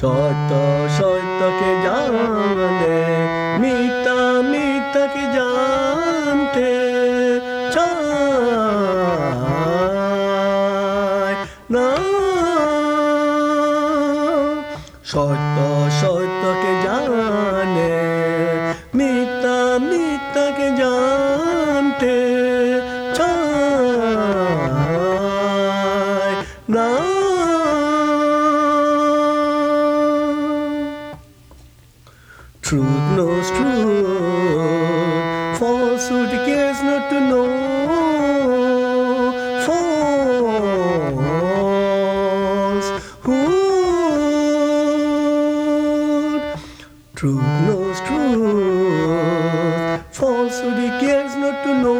সত্য সত্যকে জানে, মিথ্যা মিথ্যাকে জানতে চায় না। সত্য সত্যকে জানে, মিথ্যা মিথ্যাকে জানতে চায় না। Truth knows truth, falsehood cares not to know. Falsehood, truth knows truth, falsehood cares not to know.